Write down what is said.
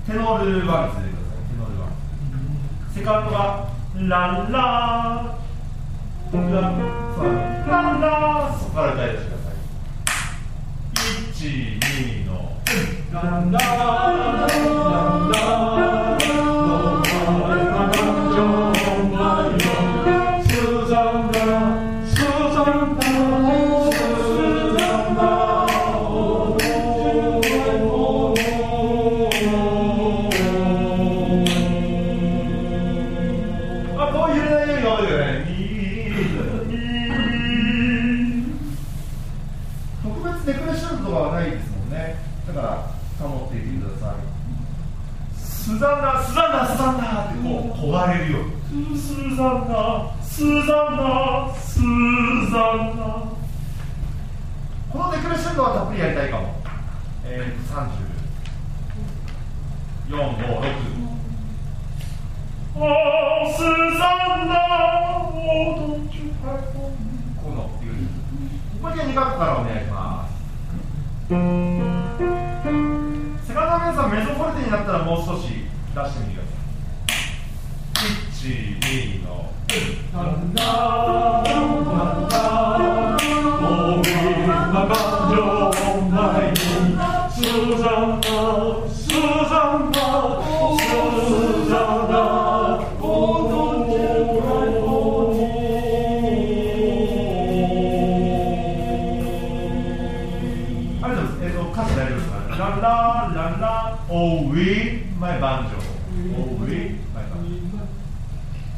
テノールワンついてください。テノールワン。セカンドがランラーランラー、そこから歌い出してください。1、2のランラーランラースザンナスザンナネクレションとかはないですもんね。だから保っていてください。スザンナスザンナスザンナってこう焦がれるようにスザンナスザンナスザンナ。このネクレションはたっぷりやりたいかも。34、5、6。おスザンナおどっちかこのっていうこれで2角からお願いします。セカンドの皆さん、メゾフォルテになったらもう少し出してみてください。1、2のなんだなんだ大きな感情ないスザンナスザンナスザンナ踊って歌詞大丈夫ですか？ランラーランラー Oh with my banjo